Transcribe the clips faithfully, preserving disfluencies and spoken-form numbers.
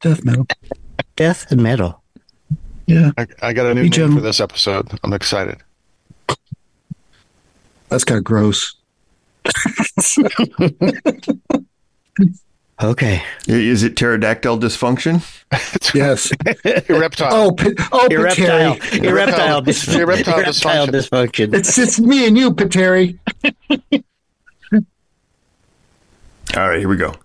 Death metal. Death and metal. Yeah. I, I got a new Hey, name Jim. for this episode. I'm excited. That's kind of gross. Okay. Is it pterodactyl dysfunction? Yes. Reptile. Oh, pi- oh, Erectile, Pateri. erectile, dis- Erectile erectile dysfunction. dysfunction. It's just me and you, Pateri. All right, here we go.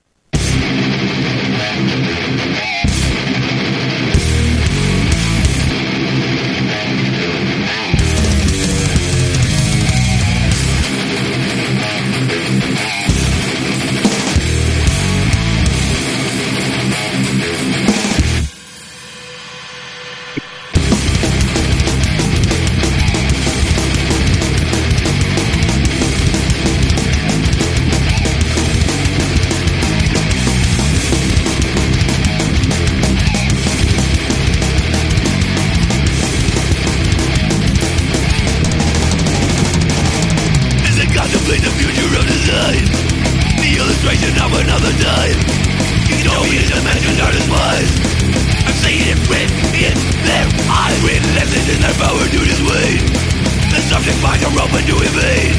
As I contemplate the future of design, the illustration of another time. Utopian dimensions are despised. I'm seeing it written in their eyes. Written lessons in their power to dissuade. The subject minds are open to invade.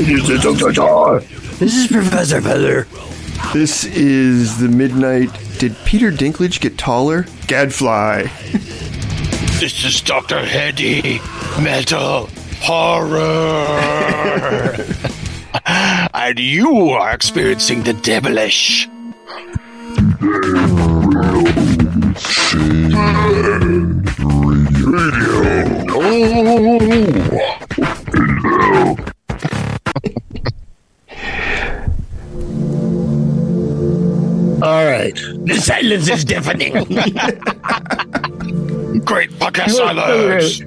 This is Professor Feather. This is the midnight. Did Peter Dinklage get taller? Gadfly. This is Doctor Heady. Metal horror. And you are experiencing the devilish. All right. The silence is deafening. Great podcast silence.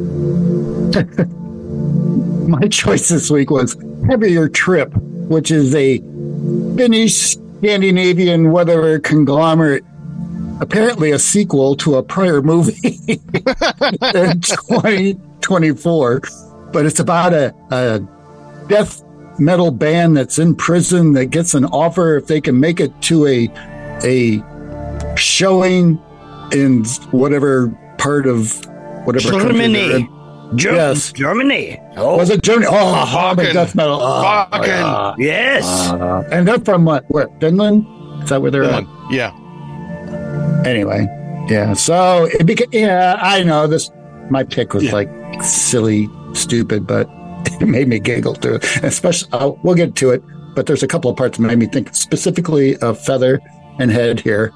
My choice this week was Heavier Trip, which is a Finnish Scandinavian whatever conglomerate, apparently a sequel to a prior movie in twenty twenty-four. But it's about a, a death metal band that's in prison that gets an offer if they can make it to a a showing in whatever part of whatever country they're Germany. in. Ger- Yes. Germany. Oh, Was it Germany? Oh, Fucking- death metal. Oh, fucking- yeah. yes. Uh, and they're from what? Where? Finland? Is that where they're at? Yeah. Anyway, yeah. So it became. Yeah, I know this. My pick was Yeah. like silly, stupid, but it made me giggle too. Especially, uh, we'll get to it. But there's a couple of parts that made me think specifically of Feather and Head here.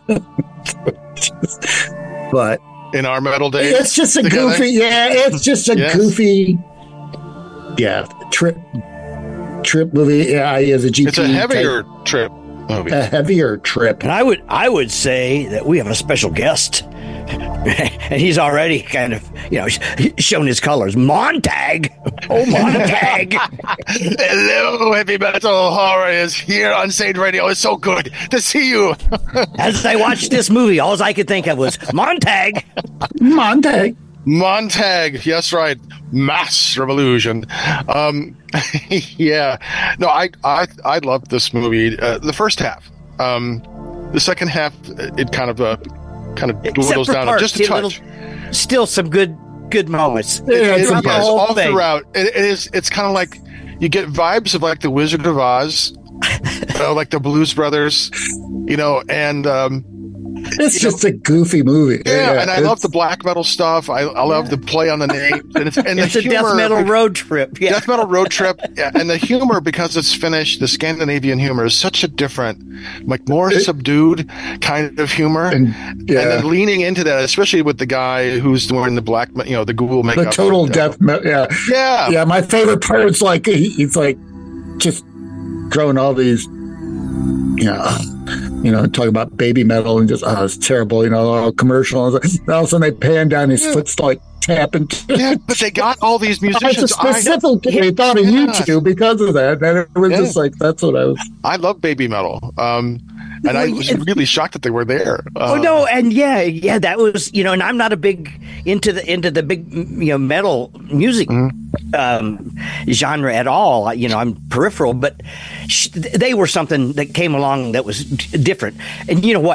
But In our metal days. it's just a together. goofy. Yeah, it's just a Yes. goofy. Yeah, trip, trip movie. Yeah, he is a G P. It's a heavier trip movie. a heavier trip. And I would I would say that we have a special guest. And he's already kind of, you know, sh- shown his colors. Montag. Oh, Montag. Hello, heavy metal horror is here on Sage Radio. It's so good to see you. As I watched this movie, all I could think of was Montag. Montag. Montag, yes, right. Mass revolution. Um, yeah, no, I, I, I loved this movie. Uh, the first half. Um, the second half, it kind of, uh, kind of Except dwindles for down parts, just a a touch. little- still some good good moments. Yeah, It it's is a the all whole thing. throughout. It, it is. It's kind of like you get vibes of like the Wizard of Oz, you know, like the Blues Brothers, you know, and um, It's you just a goofy movie. yeah, and I it's- love the black metal stuff. I, I love the play on the names, and it's and It's the a humor, death metal road trip. Yeah. Death metal road trip, yeah, and the humor because it's Finnish. The Scandinavian humor is such a different, like more It- subdued kind of humor, And, yeah. and then leaning into that, especially with the guy who's wearing the black, you know, the ghoul makeup. The total death metal. Yeah. Yeah, Yeah. My favorite part is like, he, he's like just throwing all these, you know, you know, talking about baby metal and just, oh, it's terrible, you know, all commercial. And all of a sudden they pan down, his foot's like tapping. yeah, but they got all these I musicians. just I, specifically thought of Yeah. you two because of that. And it was Yeah. just like, that's what I was. I love baby metal, um, and I Well, was it's- really shocked that they were there. Uh, Oh no, and yeah, yeah, that was, you know, and I'm not a big into the into the big, you know, metal music um, genre at all. You know, I'm peripheral, but sh- they were something that came along that was d- different. And you know what?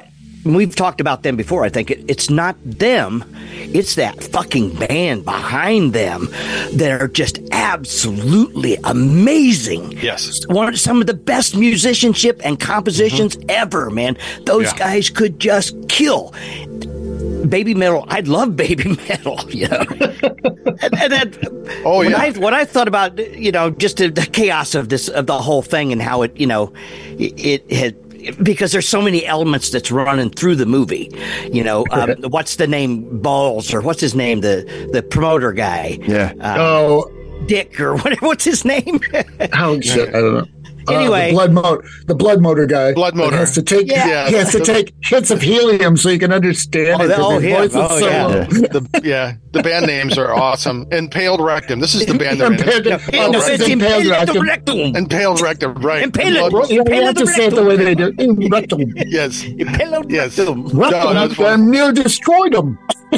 we've talked about them before. I think it, it's not them. It's that fucking band behind them that are just absolutely amazing. Yes. One, some of the best musicianship and compositions mm-hmm. ever, man. Those yeah. guys could just kill. Baby Metal, I love Baby Metal, you know. and, and that, oh when yeah. I, when I thought about, you know, just the, the chaos of this, of the whole thing, and how it, you know, it, it had, because there's so many elements that's running through the movie, you know. Um, what's the name, Balls, or what's his name, the the promoter guy? Yeah. Um, oh, Dick, or whatever. What's his name? oh shit, I don't know. Anyway, uh, the blood motor, the blood motor guy. Blood motor has to take. Yeah. He has to take hits of helium so you can understand Oh, it. that- 'cause oh, his him. voice is Oh, so yeah. low. the, yeah, the band names are awesome. Impaled Rectum. This is the band they're in. Impaled- no, oh, no, this is it's Impaled Impaled Rectum. Rectum. Impaled Rectum, right. Impaled- Blood- Well, you have to say it the way they do. Rectum. Yes. Impaled Yes. Rectum. No, that was Rectum. fun. And near destroyed him.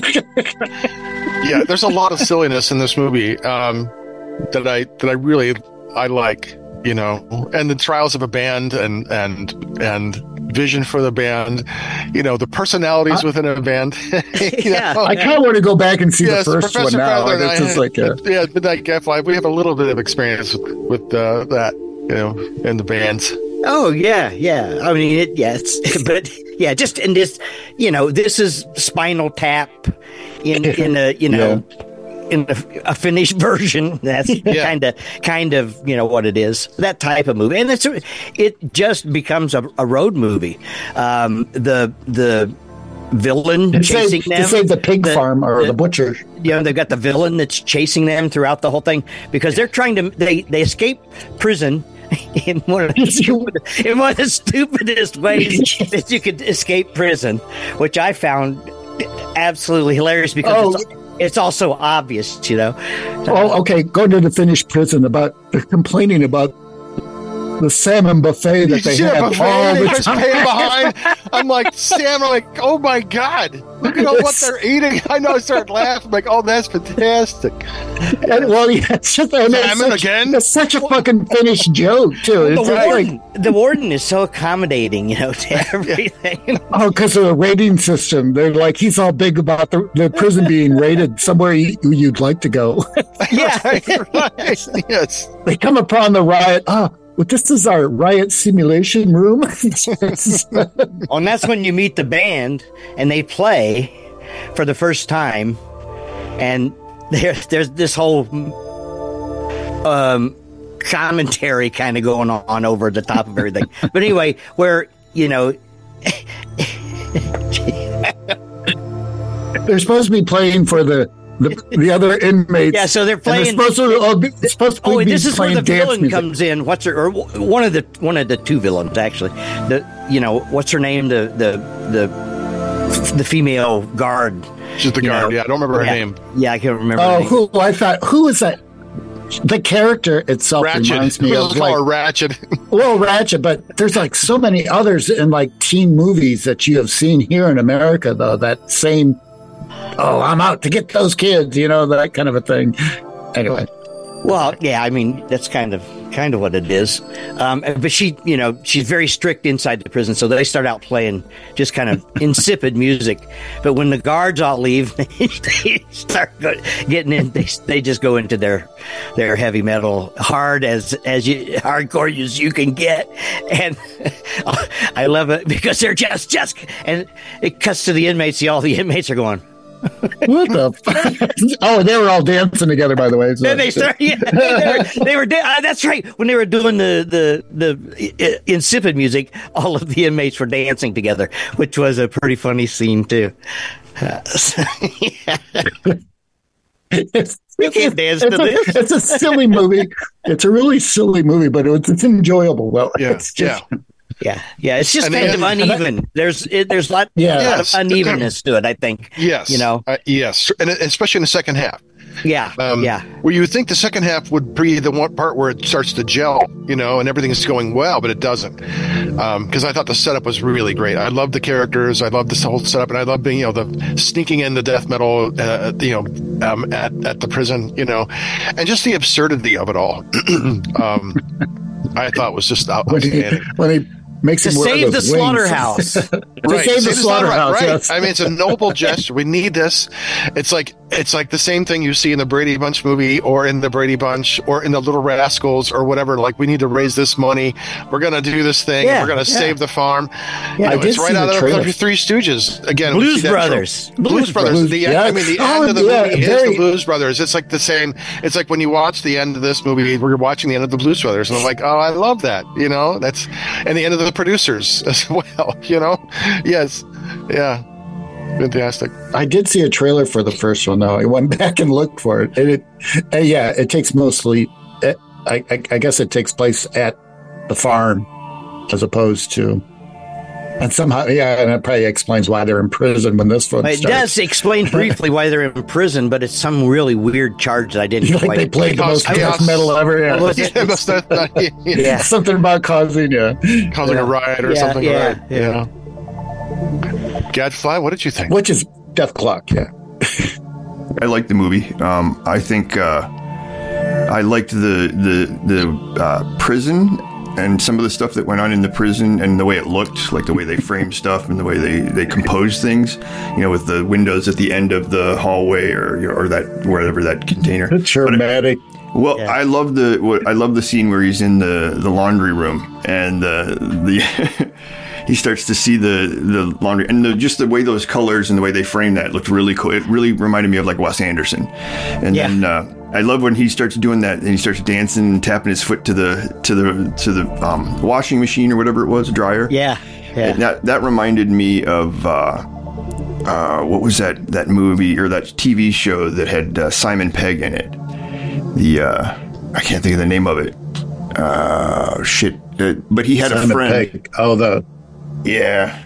Yeah, there's a lot of silliness in this movie um, that I that I really I like, you know, and the trials of a band and and and vision for the band, you know, the personalities I, within a band. you Yeah. know? I kind of want to go back and see Yes, the first Professor one now. Feather and It's I just had- like a, yeah, Midnight Gadfly. We have a little bit of experience with, with uh, that, you know, in the bands. Oh yeah, yeah. I mean, it, yeah, it's, but yeah, just in this, you know, this is Spinal Tap in in a you know in a, a finished version. That's Yeah. kind of kind of you know what it is. That type of movie, and it's it just becomes a, a road movie. Um, the the villain to chasing save, them to save the pig the- farm or the- the butcher. You know, they've got the villain that's chasing them throughout the whole thing because they're trying to they they escape prison in one of the stupid, in one of the stupidest ways that you could escape prison, which I found absolutely hilarious because Oh. it's, it's also obvious, you know. Oh, okay. Go to the Finnish prison about they're complaining about the salmon buffet that they Yeah, have buffet, all they the just time. pay behind. I'm like, Sam, I'm like, oh my God, look at all what they're eating. I know I started laughing, like, oh, that's fantastic. And, well, yeah, it's just and it's Salmon such, again? It's such a fucking Finnish joke too. The It's just warden, like, the warden is so accommodating, you know, to everything. oh, because of the rating system, they're like he's all big about the, the prison being rated somewhere you, you'd like to go. Yeah. Right, right. Yes. They come upon the riot. Oh, well, this is our riot simulation room. Oh, and that's when you meet the band and they play for the first time, and there, there's this whole um, commentary kind of going on over the top of everything. But anyway, where you know, They're supposed to be playing for the the, the other inmates. yeah, so they're And they're playing. supposed to, all be, they're supposed to Oh, be this is where playing the dance villain music. comes in. What's her? Or one of the one of the two villains actually. The you know what's her name? The the the the female guard. She's the You guard. know, Yeah, I don't remember her yeah. name. Yeah, I can't remember. her Oh, name. who I thought who is that? The character itself Ratchet. reminds me We'll of call her like Ratchet. well, Ratchet, but there's like so many others in like teen movies that you have seen here in America, though. That same, oh, I'm out to get those kids, you know, that kind of a thing. Anyway, Well, yeah, I mean that's kind of kind of what it is. Um, but she, you know, she's very strict inside the prison, so they start out playing just kind of insipid music. But when the guards all leave, they start go- getting in. They they just go into their their heavy metal, hard as as you hardcore as you can get. And I love it because they're just just and it cuts to the inmates. See, all the inmates are going. what the? F- oh, they were all dancing together, by the way. So. Then they started. Yeah, they were. They were da- uh, that's right. When they were doing the the the uh, insipid music, all of the inmates were dancing together, which was a pretty funny scene too. Uh, so, yeah. It's, You can't dance it's to a, this. It's a silly movie. It's a really silly movie, but it's, it's enjoyable. Well, Yeah, it's just, yeah. Yeah, yeah. It's just And kind then- of uneven. There's it, there's a lot, Yeah. a lot Yes. of unevenness to it. I think. Yes. You know. Uh, yes. And especially in the second half. Yeah. Um, yeah. Where you would think the second half would be the one part where it starts to gel, you know, and everything is going well, but it doesn't. Because I thought the setup was really great. I loved the characters. I loved this whole setup, and I loved being, you know, the sneaking in the death metal, uh, you know, um, at at the prison, you know, and just the absurdity of it all. um, I thought was just when he, outstanding. when he makes To him wear save the those wings. slaughterhouse. to Right. save See, the it's not right, slaughterhouse. right. Yes. I mean, it's a noble gesture. We need this. It's like it's like the same thing you see in the Brady Bunch movie, or in the Brady Bunch, or in the Little Rascals, or whatever. Like, we need to raise this money. We're gonna do this thing. Yeah, We're gonna yeah. save the farm. Yeah, You know, I did it's right see out the of trailer. the Three Stooges. Again, we Blues see that Brothers. trope. Blues, Blues Brothers. Brothers. The, Yeah. I mean, the Oh, end of the yeah, movie is very- the Blues Brothers. It's like the same. It's like when you watch the end of this movie, we're watching the end of the Blues Brothers, and I'm like, oh, I love that. You know, that's and the end of the Producers as well. You know, yes, yeah, fantastic. I did see a trailer for the first one, though. I went back and looked for it. And it uh, yeah, it takes mostly, uh, I, I, I guess it takes place at the farm as opposed to, and somehow, yeah, and it probably explains why they're in prison when this one It starts. does explain briefly why they're in prison, but it's some really weird charge that I didn't You know, like quite. they played the most Chaos. death metal ever. Yeah. Was it? Yeah, must have, yeah, Yeah. Something about causing, yeah. causing a riot or Yeah, something. yeah, right? yeah. yeah. Gadfly, what did you think? Which is Death Clock, yeah. I liked the movie. Um, I think uh, I liked the the the uh, prison and some of the stuff that went on in the prison and the way it looked, like the way they framed stuff and the way they, they composed things. You know, with the windows at the end of the hallway or you know, or that wherever that container. It's dramatic. Well, Yeah. I love the what I love the scene where he's in the, the laundry room and uh, the he starts to see the, the laundry and the, just the way those colors and the way they frame that looked really cool. It really reminded me of like Wes Anderson. And Yeah. then uh, I love when he starts doing that and he starts dancing and tapping his foot to the to the to the um, washing machine or whatever it was, dryer. Yeah, yeah. And that that reminded me of uh, uh, what was that that movie or that T V show that had uh, Simon Pegg in it. The uh, I can't think of the name of it. Uh, shit. Uh, but he had a Simon friend. Pegg. Oh, the Yeah.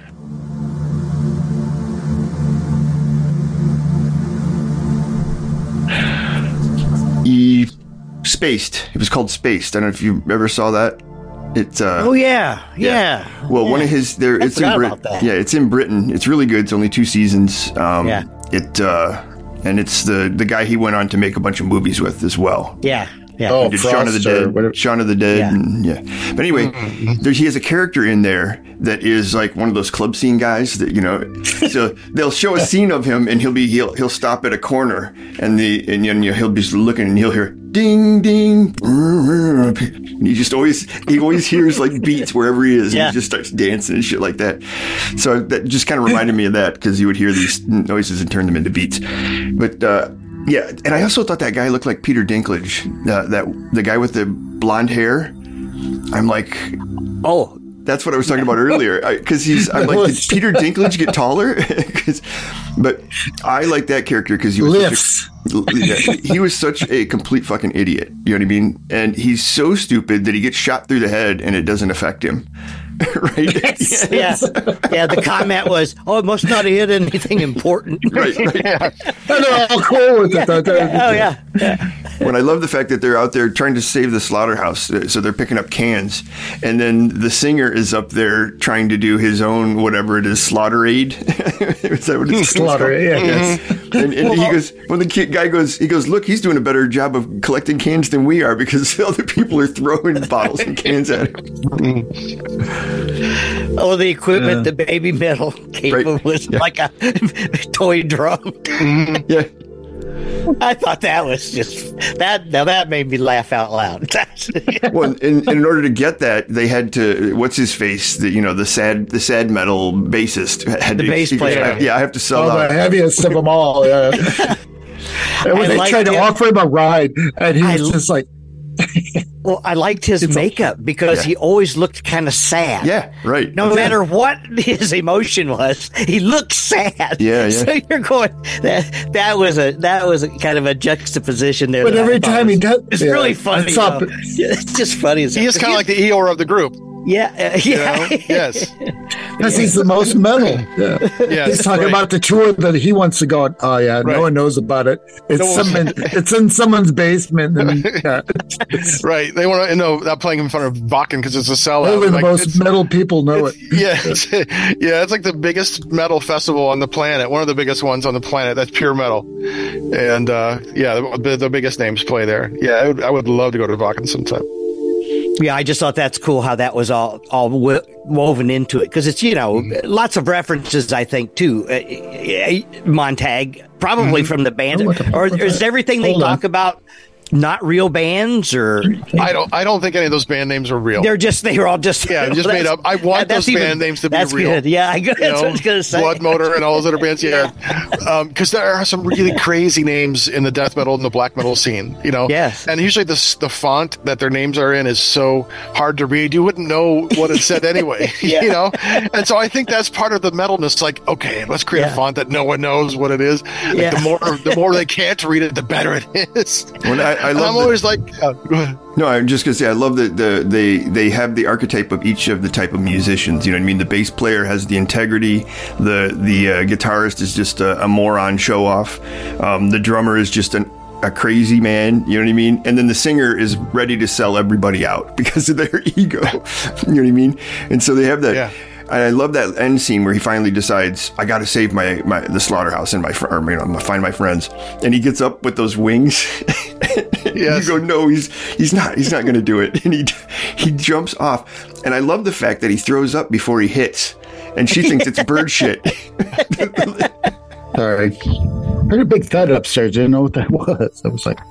E Spaced. It was called Spaced. I don't know if you ever saw that. It's uh Oh yeah, yeah. well, yeah. one of his there. I It's in forgot Britain. about that. Yeah, it's in Britain. It's really good. It's only two seasons. Um, Yeah. It uh, and it's the the guy he went on to make a bunch of movies with as well. Yeah, yeah. Oh, He did Shaun of the Frost or Dead, whatever. Shaun of the Dead, Yeah. and yeah. But anyway, there, he has a character in there that is like one of those club scene guys that you know. So they'll show a scene of him, and he'll be he'll he'll stop at a corner, and the and you know, he'll be looking, and he'll hear ding ding. And he just always he always hears like beats wherever he is, and Yeah. he just starts dancing and shit like that. So that just kind of reminded me of that because you would hear these noises and turn them into beats. But uh, yeah, and I also thought that guy looked like Peter Dinklage, uh, that the guy with the blonde hair. I'm like, Oh, that's what I was talking about earlier. Because he's, I'm like, did Peter Dinklage get taller? 'Cause- but I like that character because he was lifts. Such a, yeah, he was such a complete fucking idiot. You know what I mean? And he's so stupid that he gets shot through the head and it doesn't affect him. Right? yeah, yeah. The comment was, "Oh, it must not have hit anything important." Right, right. Yeah. And they're all cool with it. though. Oh yeah, yeah. When I love the fact that they're out there trying to save the slaughterhouse, uh, so they're picking up cans, and then the singer is up there trying to do his own whatever it is, slaughter aid. Is that what it's Slaughter, called? yeah. Yes. And, and he goes, when the kid, guy goes, he goes, look, he's doing a better job of collecting cans than we are because other people are throwing bottles and cans at him. Oh, the equipment the baby metal gave Right. him was Yeah. like a toy drum. Yeah. I thought that was just that. Now that made me laugh out loud. Well, in, in order to get that, they had to. What's his face? The you know the sad the sad metal bassist had The to, bass he goes, player. Yeah, I have to sell Oh, the out. heaviest of them all. Yeah. And when I they liked tried to it. offer him a ride, and he I was l- just like, Well, I liked his makeup because Yeah. he always looked kind of sad. Yeah, right. No matter what his emotion was, he looked sad. Yeah, yeah. So you're going that that was a that was a kind of a juxtaposition there. but that I every thought time he was- does, it's yeah, really funny. it's up- though. It's just funny. As He is kind of like the Eeyore of the group. yeah, uh, You yeah. know? Yes. because he's the most metal. Yeah. Yes. He's talking right. about the tour that he wants to go on. Oh yeah, Right. no one knows about it. It's No one- some, it's in someone's basement. And, yeah, it's, Right. They want to know not playing in front of Bakken because it's a sellout. only the Like, most it's- metal people know it. Yeah, it's, yeah, it's like the biggest metal festival on the planet. One of the biggest ones on the planet. That's pure metal, and uh, yeah, the, the biggest names play there. Yeah, I would, I would love to go to Wacken sometime. Yeah, I just thought that's cool how that was all all wo- woven into it, because it's, you know, lots of references, I think, too. Uh, uh, Montag, probably from the band, Oh, what the- or what is the- everything they hold on. talk about not real bands, or I don't. I don't think any of those band names are real. they're just they were all just Yeah, just made up. I want that's those band names to be that's real. Good. Yeah, I, that's You know, what I was gonna say. Blood Motor and all those other bands. Yeah, because there are some really crazy names in the death metal and the black metal scene. You know. Yes. And usually the s- the font that their names are in is so hard to read, you wouldn't know what it said anyway. Yeah. You know. And so I think that's part of the metalness. Like, okay, let's create Yeah. a font that no one knows what it is. Like, Yeah. The more the more they can't read it, the better it is. Well, I, I And love I'm the- always like, uh, go ahead. No, I'm just gonna say I love that the they they have the archetype of each of the type of musicians. You know what I mean? The bass player has the integrity. The the uh, guitarist is just a, a moron show off. Um, the drummer is just an, a crazy man. You know what I mean? And then the singer is ready to sell everybody out because of their ego. You know what I mean? And so they have that. Yeah. And I love that end scene where he finally decides, I got to save my, my the slaughterhouse and my fr- or, you know, find my friends. And he gets up with those wings. Yes. You go, no, he's he's not he's not going to do it. And he he jumps off. And I love the fact that he throws up before he hits. And she thinks it's bird shit. Sorry. Heard a big thud upstairs. Didn't know what that was. I was like,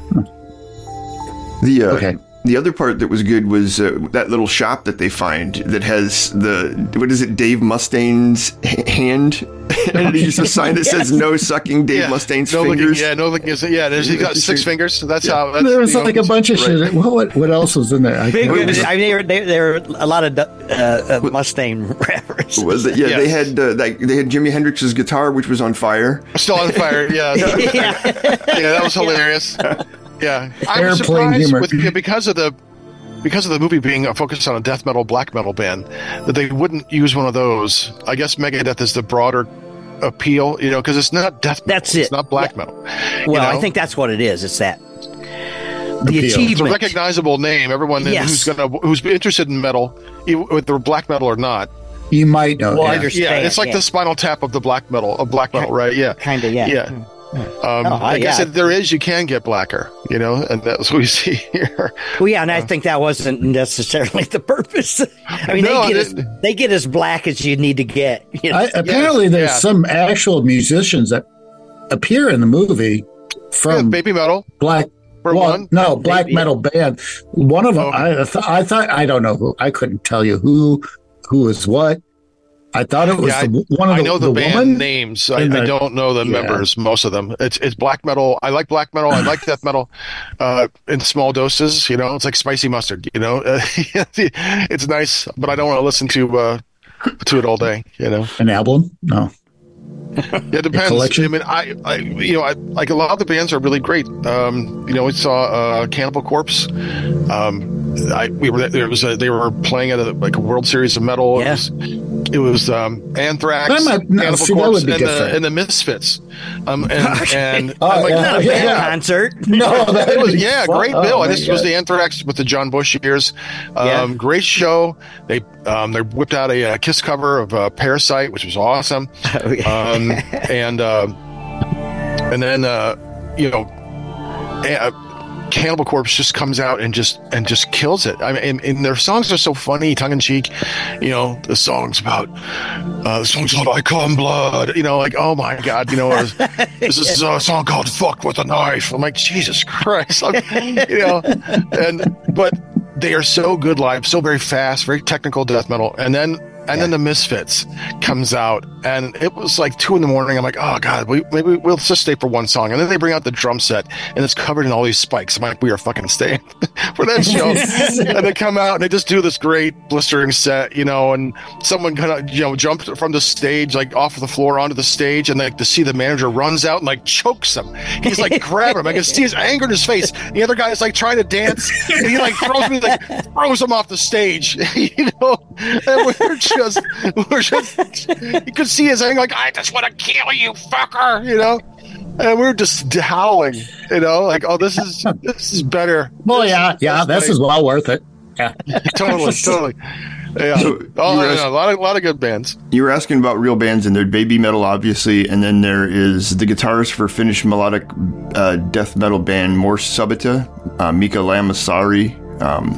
The uh, Okay. The other part that was good was uh, that little shop that they find that has the, what is it, Dave Mustaine's h- hand? And there's a sign that says no sucking Dave Yeah. Mustaine's no fingers. Looking, yeah, no looking. is- Yeah, there's, he's got six fingers. That's how. That's, there was you know, like a bunch of shit. What, what what else was in there? I Big, can't I remember. mean, there, there, there are a lot of uh, uh, Mustang references. Was it? Yeah, Yeah. they had uh, like they had Jimi Hendrix's guitar, which was on fire. Still on fire. Yeah, yeah. yeah, that was hilarious. Yeah, I was Airplane surprised humor. with yeah, because of the because of the movie being focused on a death metal, black metal band, that they wouldn't use one of those. I guess Megadeth is the broader appeal, you know, because it's not death metal. That's it. It's not black Yeah. metal. Well, you know? I think that's what it is. It's that the Appeal. It's a achievement. recognizable name. Everyone Yes. who's gonna who's interested in metal, even with the black metal or not. You might know. Well, I yeah. understand. Yeah, it's like yeah. the Spinal Tap of the black metal of black metal, right? Yeah, Kind of, yeah. yeah. Um, Oh, like yeah. I said, there is you can get blacker, you know, and that's what we see here. Well, yeah, and I think that wasn't necessarily the purpose. I mean, No, they get it as didn't. they get as black as you need to get. You know? I, apparently, Yes, there's yeah. some actual musicians that appear in the movie Yeah, from baby metal. black. For well, one. no, black Maybe. metal band. One of them, Oh. I, th- I thought, I don't know who. I couldn't tell you who, who was what. I thought it was Yeah, the, one of I the, know the, the band woman. names. I, in the- I don't know the yeah. members. Most of them. It's it's black metal. I like black metal. I like death metal, uh, in small doses. You know, it's like spicy mustard. You know, it's nice, but I don't want to listen to uh, to it all day. You know. An album? No. Yeah, it depends. collection? I mean, I, I, you know, I like a lot of the bands are really great. Um, you know, we saw uh, Cannibal Corpse. Um, I we were there was a, they were playing at a, like a World Series of Metal. Yeah. It was, it was um, Anthrax, That might- no, Cannibal see, that Corpse, would be and different. the, and the Misfits. Um, and and Oh, I'm like, yeah. Not a bad Yeah. concert. No, that it would was be yeah, fun. great Oh, bill. my And this was God. the Anthrax with the John Bush years. Um, Yeah. Great show. They um, they whipped out a, uh Kiss cover of uh, Parasite, which was awesome. Oh, yeah. Um, and uh, and then uh, you know, uh, Cannibal Corpse just comes out and just and just kills it. I mean, and, and their songs are so funny, tongue in cheek. You know, the songs about uh, the songs called "Icon Blood." You know, like oh my god, you know, or this is a song called "Fuck with a Knife." I'm like Jesus Christ, I'm- you know, and but they are so good live, so very fast, very technical death metal, and then. And then the Misfits comes out, and it was like two in the morning. I'm like, oh god, we, maybe we'll just stay for one song. And then they bring out the drum set, and it's covered in all these spikes. I'm like, we are fucking staying for that show. And they come out and they just do this great blistering set, you know. And someone kind of, you know, jumped from the stage, like off of the floor onto the stage, and like to see the manager runs out and like chokes him. He's like grabbing him. I can see his anger in his face. The other guy is like trying to dance, and he like throws me, like throws him off the stage, you know. And we're just, we're just, you could see his anger, like, I just want to kill you, fucker, you know? And we're just howling, you know, like, oh, this is, this is better. Well, This yeah, is- yeah, this this is well worth it. Yeah. totally, totally. Yeah. So, oh, you were yeah, ask- a lot of, a lot of good bands. You were asking about real bands, and there's baby metal, obviously, and then there is the guitarist for Finnish melodic uh, death metal band Morse Subita, uh, Mika Lamasari. Um,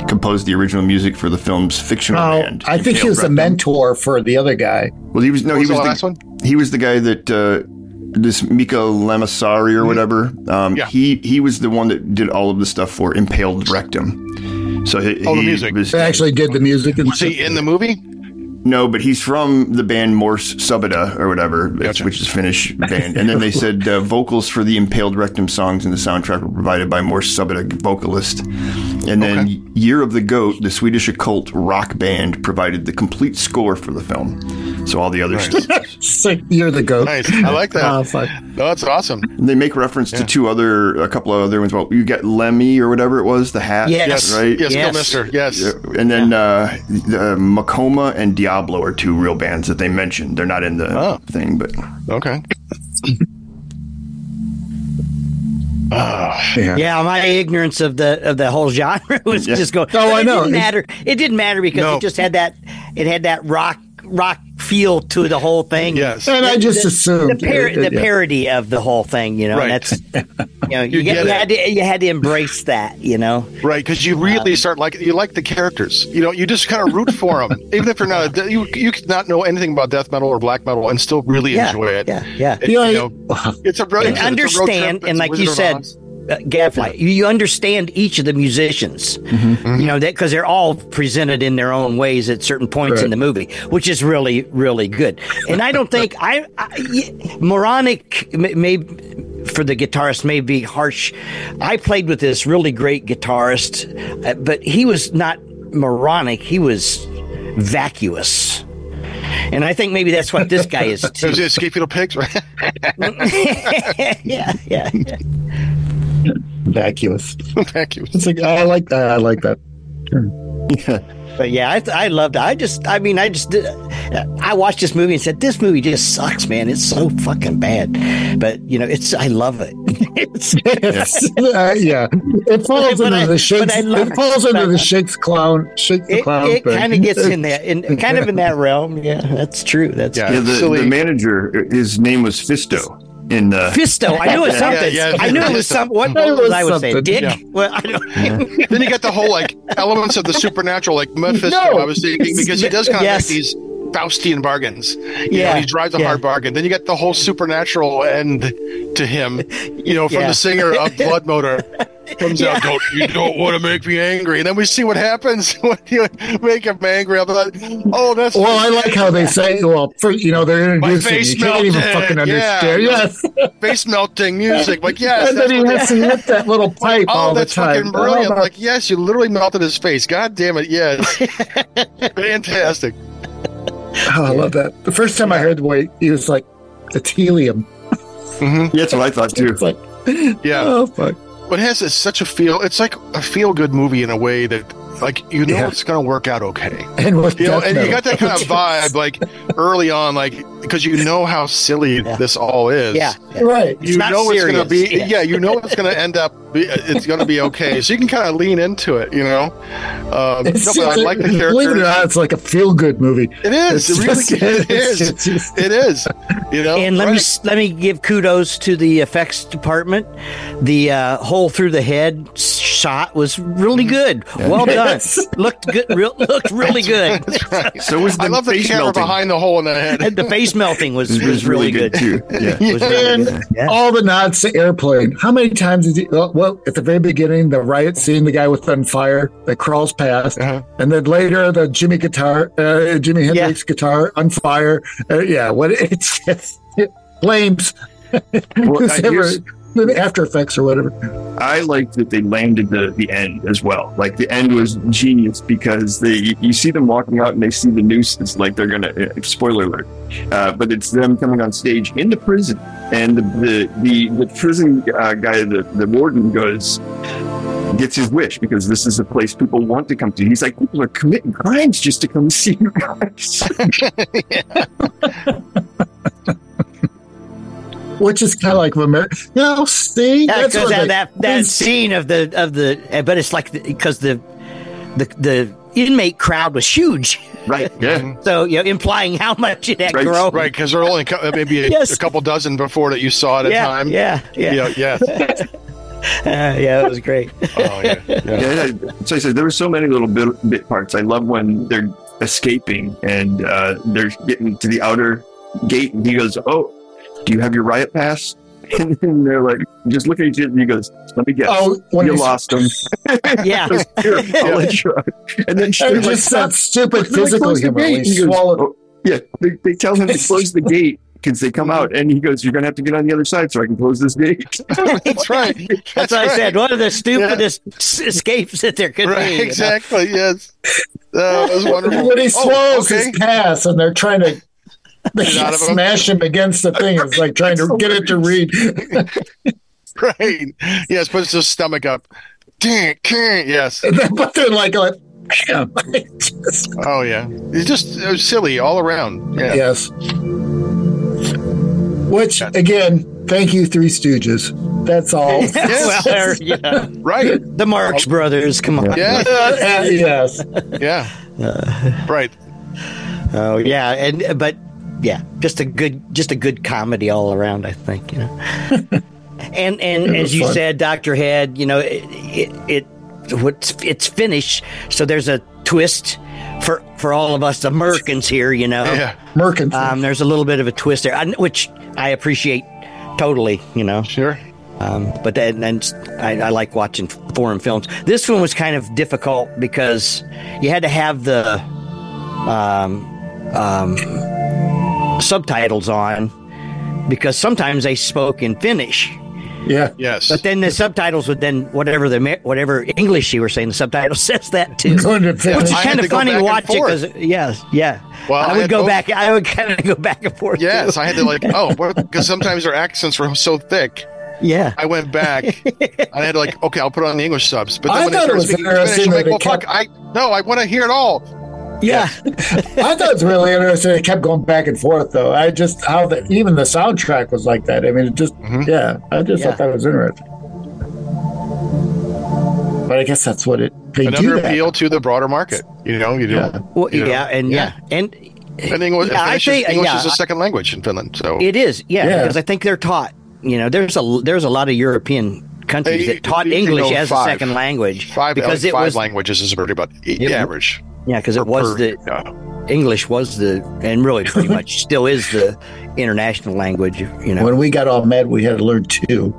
composed the original music for the film's fictional Oh, band. I think he Impaled was the Rectum. mentor for the other guy. Well, he was no, What he was was the the last one? he was the guy that uh, this Mika Lamassari or whatever. Um, Yeah. He he was the one that did all of the stuff for Impaled Rectum. So he, Oh, the he music. was They actually did the music. And Was he in the movie? no, but he's from the band Morse Subida or whatever, Gotcha. which is Finnish band. And then they said uh, vocals for the Impaled Rectum songs in the soundtrack were provided by Morse Subida vocalist. And then Okay. Year of the Goat, the Swedish occult rock band, provided the complete score for the film. So all the other Nice. stuff. Sick, you're the goat. Nice. I like that. Oh, fuck. No, that's awesome. They make reference to two other, a couple of other ones. Well, you got Lemmy or whatever it was, the hat, Yes. right? Yes, Yes. go Mister. Yes. Yeah, And then uh, uh, Macoma and Diablo are two real bands that they mentioned. They're not in the Oh. thing, but Okay. Yeah. Yeah, my ignorance of the of the whole genre was Yeah. just going. Oh, but I it know. didn't matter. It didn't matter because No. it just had that. It had that rock rock feel to the whole thing. Yes. And I just the, assumed the, par- uh, the yeah. parody of the whole thing. You know, Right. and that's you know you, You get, get you it. had to you had to embrace that. You know, Right, because you really start like you like the characters. You know, you just kind of root for them, even if you're not. A, you you could not know anything about death metal or black metal and still really yeah, enjoy it. yeah, yeah. It- You know, you know, it's a road, And it's a road understand, trip, and it's like Wizard you of said, Oz. uh, Gadfly, you, you understand each of the musicians. Mm-hmm. You know that because they're all presented in their own ways at certain points in Right. the movie, which is really, really good. And I don't think I, I moronic may, may for the guitarist may be harsh. I played with this really great guitarist, uh, but he was not moronic. He was vacuous. And I think maybe that's what this guy is too. There's the Escape Little Pigs, right? yeah, yeah, yeah. vacuous. Thank you. It's like I like that. I like that. But yeah, I, th- I loved it. I just, I mean, I just, did, I watched this movie and said, this movie just sucks, man. It's so fucking bad. But, you know, it's, I love it. it's, Yes. uh, yeah, it falls But into I- the shakes. but I love It falls it. into But- the shakes clown. Shakes the it clown. it thing. kind of gets in that, in kind of in that realm. Yeah, that's true. That's Yeah. yeah, the, Silly. the manager, his name was Fisto. In uh, Fisto. I knew it was Yeah, something. yeah, yeah. I knew it was something. What It was was I would say? something. Dick? Yeah. Well, I don't Then you get the whole like elements of the supernatural, like Mephisto. No. I was thinking because he does kind of Yes. make these Faustian bargains. You Yeah, know, he drives a yeah. hard bargain. Then you get the whole supernatural end to him. You know, from Yeah. the singer of Blood Motor comes out, don't you don't want to make me angry. And then we see what happens when you make him angry. I'm like, oh, that's Well, I like how they say. Well, for, you know, they're introducing. face You can't even melted. fucking Yeah. understand. Yes, face melting music. Like, yes, and that's then he what has to hit that little pipe Oh, all the that's time. fucking brilliant! Oh, my- Like, yes, you literally melted his face. God damn it, yes, fantastic. oh, I love that. The first time I heard the way he was like, it's helium. yeah, that's what I thought too. It's like, Yeah, oh fuck. but it has a, such a feel. It's like a feel-good movie in a way that, like, you know, Yeah. it's going to work out okay. And with You know, death and you metal. got that kind of vibe, like early on, like because you know how silly Yeah. this all is. yeah. yeah. right. You not know it's going to be, serious. yeah. You know it's going to end up, be, it's going to be okay. So you can kind of lean into it, you know. Um, no, It's but I just- like the believe it or characters. not, it's like a feel-good movie. It is. It's It really just- it it's is. just- It is. You know. And let me right. s- let me give kudos to the effects department. The uh, hole through the head shot was really good. Well done. Yes. Looked good. Real, looked really good. That's right. So was the I love the face camera melting. behind the hole in the head. And the face melting was It was, really good. too. Yeah. Was really And good. Yeah. all the nods to Airplane. How many times did you? Well, well, at the very beginning, the riot scene, the guy with on fire that crawls past, Uh-huh. and then later the Jimmy guitar, uh, Jimi Hendrix guitar on fire. Uh, yeah, what it's, it's it flames. Well, Who's I- ever- here's- the After Effects or whatever. I liked that they landed the, the end as well. Like the end was genius because they you see them walking out and they see the noose. It's like they're gonna uh, spoiler alert, uh, but it's them coming on stage in the prison, and the the the, the prison uh, guy, the the warden goes. Gets his wish because this is a place people want to come to. He's like, people are committing crimes just to come see you guys. Which is kind of like America. You know, see, Yeah, that's because what that, they- that that scene of the of the, uh, but it's like because the, the the inmate crowd was huge, Right? Yeah. so you know, implying how much it had Right, grown. Right, because there are only cou- maybe a, Yes. a couple dozen before that you saw at a Yeah, time. yeah, yeah. Yeah, yes. yeah, it was great. Oh yeah, yeah. Yeah, yeah. So I said there were so many little bit, bit parts. I love when they're escaping and uh, they're getting to the outer gate, and he goes, "Oh, do you have your riot pass?" And then they're like, just look at each other, and he goes, "Let me guess, Oh, when you he's- lost them." Yeah. Here, I'll let you out. And then she And like, just that stupid "They're like, physical close the humor. gate." When he He goes, swallowed. "Oh," yeah, they, they tell him to close the gate because they come out, and he goes, "You're gonna have to get on the other side so I can close this gate." That's right. That's, That's what right. I said. One of the stupidest s escapes that there could Right, be. you know? exactly. Yes, that was wonderful. When he Oh, swallows okay. his pass and they're trying to they Get out of him. smash him against the thing. It's like trying to get it to read. Right. Yes, puts his stomach up. Dang, dang, yes. And then, but they're like, like damn. I just- Oh yeah. It's just it was silly all around. Yeah. Yes. Which, Yeah. again, thank you, Three Stooges. That's all. well, they're, you know, Right. the Marx Brothers. Come on. Yeah. Uh, yes. Yeah. Right. Oh yeah, and but yeah, just a good, just a good comedy all around. I think you know. and and It as was you fun. said, Doctor Head, you know, it, it, it what's it's finished. So there's a twist for for all of us Americans here. You know, Yeah. Merkin. um, there's a little bit of a twist there, I- which I appreciate totally. You know. Sure. Um, but then, and I, I like watching foreign films. This one was kind of difficult because you had to have the um, um, subtitles on because sometimes they spoke in Finnish. yeah. Yes. But then the subtitles would then whatever the Amer- whatever English you were saying, the subtitle says that too. Going to Which finish. is I had kind to of go funny back to and watch it forth. because yes, yeah. Well, I I would had go both- back. I would kind of go back and forth. Yes, too. I had to like, oh, because sometimes their accents were so thick. yeah. I went back and I had to like, okay, I'll put on the English subs. But then I when they thought it started was speaking interesting Spanish, I'm like, that well, it fuck, kept- I no, I want to hear it all. Yeah. I thought it was really interesting. It kept going back and forth, though. I just how the even the soundtrack was like that. I mean, it just Mhm. yeah. I just Yeah. thought that was interesting. But I guess that's what it. They Another do that. appeal to the broader market. You know, you do. Yeah. Well, You know, yeah, and yeah, and And English, Yeah, I Finnish, think- is, English yeah, is a second language in Finland. So it is, yeah, Yeah. because I think they're taught. You know, there's a there's a lot of European countries Hey, that taught you English know, as five. a second language five, because like it five was languages is pretty about the It- average. yeah because it Per- was per- the yeah. English was the and really pretty much still is the international language. You know, When we got all mad, we had to learn two.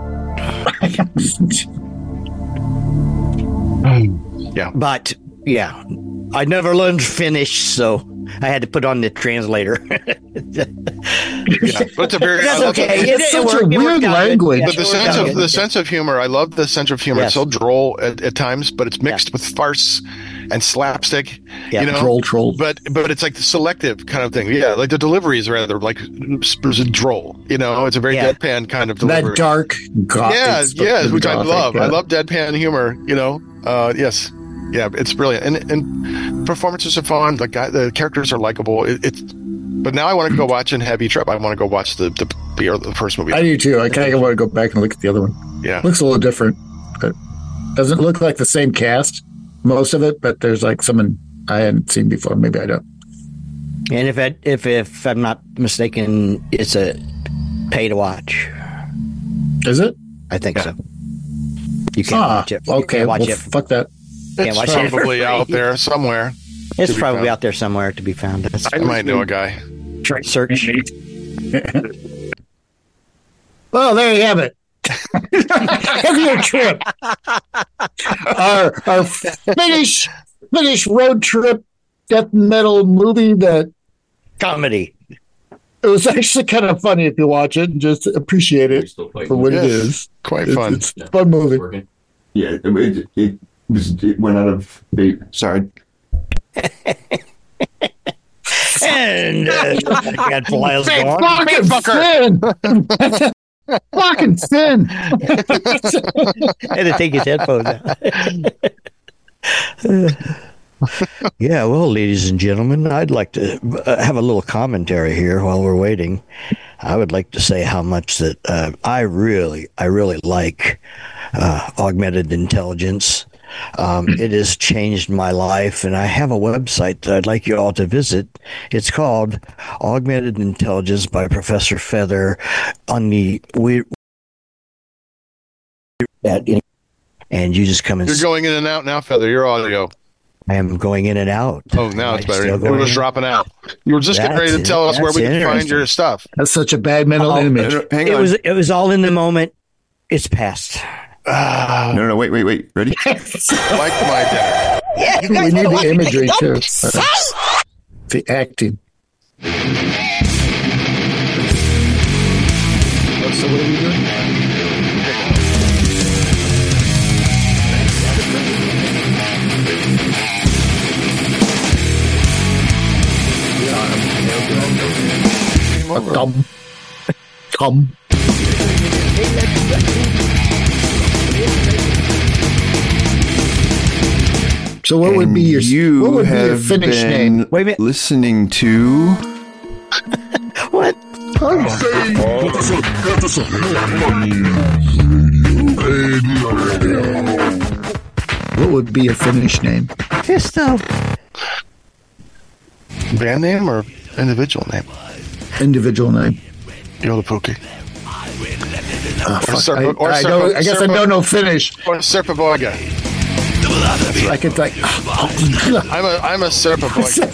but yeah, I never learned Finnish, so I had to put on the translator. Yeah, but it's a very That's I love okay. the- It- It's it such a worked- it weird worked out good. language. Yeah, But the it worked sense out of good. the sense of humor, I love the sense of humor. Yes. It's so droll at, at times, but it's mixed with farce and slapstick. Yeah. You know, Troll, troll. but but it's like the selective kind of thing. Yeah, like the delivery is rather like s- droll. You know, it's a very Yeah. deadpan kind of delivery. That dark, gothic. yeah, yeah, which I gothic, love. yeah. I love deadpan humor. You know, uh, yes, yeah, it's brilliant, and and performances are fun. The guy, the characters are likable. It, it's. But now I want to go watch in Heavy Trip. I want to go watch the the, the, the first movie. I do too. I kind of want to go back and look at the other one. yeah, Looks a little different, but doesn't look like the same cast, most of it. But there's like someone I hadn't seen before. Maybe I don't. And if I, if if I'm not mistaken, it's a pay to watch. Is it? I think so. You can't Ah, watch it. You okay. can't watch Well, it. fuck that. Can't it's watch it for probably free. out there somewhere. It's to be probably found. out there somewhere to be found. That's I might know a guy. search. Well, there you have it. Heavier trip. our our Finnish Finnish road trip death metal movie that Comedy. it was actually kind of funny if you watch it and just appreciate it for what it Yes. is. Quite It's, fun. it's a fun movie. Yeah, it, it, was, it went out of date. Sorry. And uh, Gadfly is Big gone. fucking sin. Fucking sin. Had to take his headphones out. Yeah, well, ladies and gentlemen, I'd like to uh, have a little commentary here while we're waiting. I would like to say how much that uh, I really, I really like uh, augmented intelligence. Um, it has changed my life, and I have a website that I'd like you all to visit. It's called Augmented Intelligence by Professor Feather on the we at any, and you just come and. You're going in and out now, Feather. Your audio. I am going in and out. Oh, now it's I'm better. still It going was in. dropping out. You were just getting ready to That's- tell us where we that's can find interesting. your stuff. That's such a bad mental Oh, image. No, no, hang It on. was it was all in the moment. It's past. Ah, no, no, wait, wait, wait. Ready? like my dinner. Yeah, you We guys need know the what imagery you too. don't say. The acting. So what are we doing? A thumb. Thumb. So what would be your you what would be your have Finnish been name? Wait a minute. listening to What? What would be your Finnish name? Pisto. Band name or individual name? Individual name. Yodapuki. Oh, Or fuck. Serpa- I, or I, Serpa- don't, I guess I Serpa- don't know Finnish. Or Serpaboiga. I could like. I'm a I'm a Serpaboiga.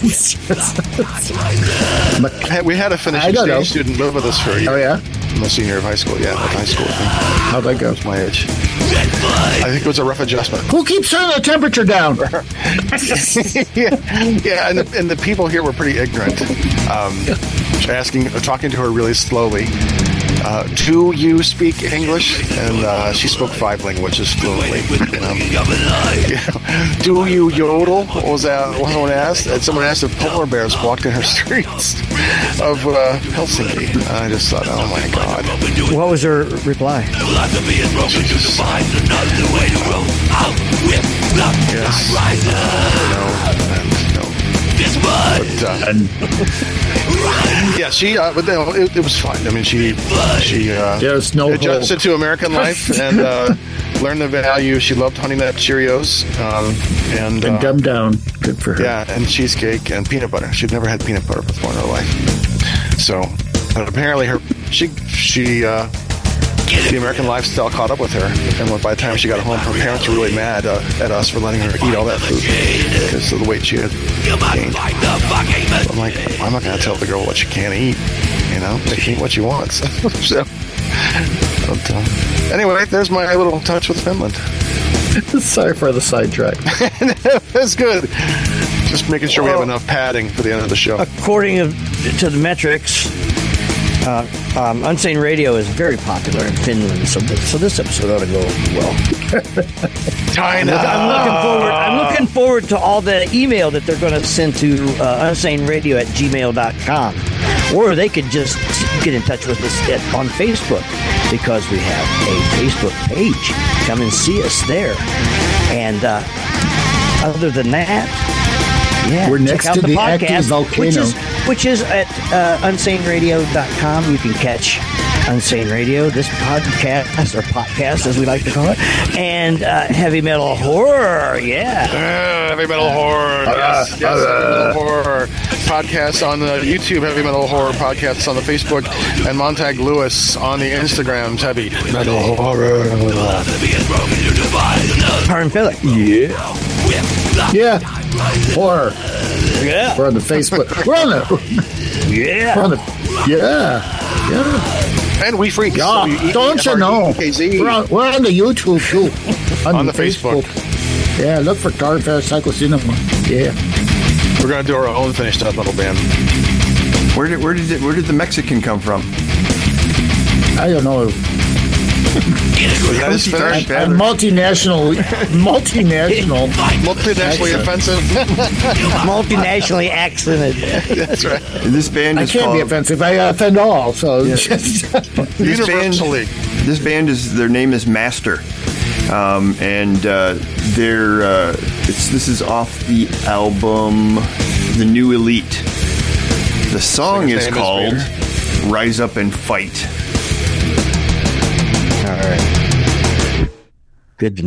We had a Finnish I don't know. exchange student live with us for a year. Oh yeah, I'm a senior of high school. Yeah, like high school. I how'd that go? think. My age. I think it was a rough adjustment. Who keeps turning the temperature down? yeah, yeah, and the, and the people here were pretty ignorant. Um, asking, talking to her really slowly. Uh, do you speak English? And uh, she spoke five languages fluently. Um, yeah. Do you yodel? Was that what someone asked? And someone asked if polar bears walked in her streets of uh, Helsinki. I just thought, oh my god. What was her reply? Yes. No. And no. But, uh, yeah, she. Uh, but no, it, it was fun. I mean, she. She. Uh, There's no adjusted to American life and uh, learned the value. She loved Honey Nut Cheerios um, and. And Uh, dumb down. Good for her. yeah, and cheesecake and peanut butter. She'd never had peanut butter before in her life. So, but apparently, her she she uh, the American lifestyle caught up with her, and by the time she got home, her parents were really mad uh, at us for letting her eat all that food because of the weight she had gained. I'm like, I'm not going to tell the girl what she can't eat. You know, she can eat what she wants. So, but, uh, anyway, there's my little touch with Finland. Sorry for the sidetrack. That's good. Just making sure we have enough padding for the end of the show. According to the metrics, uh, um, Unsane Radio is very popular in Finland, so so this episode ought to go well. China. I'm looking forward. I'm looking forward to all the email that they're going to send to uh, unsaneradio at gmail dot com, or they could just get in touch with us at, on Facebook because we have a Facebook page. Come and see us there. And uh, other than that, yeah, We're check next out to the podcast, active volcano. which is which is at uh, unsane radio dot com. You can catch Unsane Radio, this podcast, or podcast as we like to call it, and uh, Heavy Metal Horror, yeah. Uh, heavy metal horror. Yes, yes, heavy metal horror. Podcasts on the YouTube, Heavy Metal Horror. Podcasts on the Facebook, and Montag Lewis on the Instagrams, Heavy Metal Horror. Harn Phillips. Yeah. Horror. Yeah. We're on the Facebook. We're on the. Yeah. We're on the. Yeah. Yeah. And We Freak. Yeah. Don't you know? We're on, we're on the YouTube too. On the Facebook. Yeah. Look for Car Fair Psycho Cinema. Yeah. We're going to do our own finished death metal band. where did where did it, where did the Mexican come from? I don't know. That is finished. I'm multinational. Multinational. Multinationally offensive. Multinationally accented. That's right. This band I is can't called, be offensive. I offend all. So this band, Universally. this band is their name is Master, um, and uh, they're uh, it's this is off the album The New Elite. The song Singer's is name is called Vader. Rise Up and Fight. All right. Good to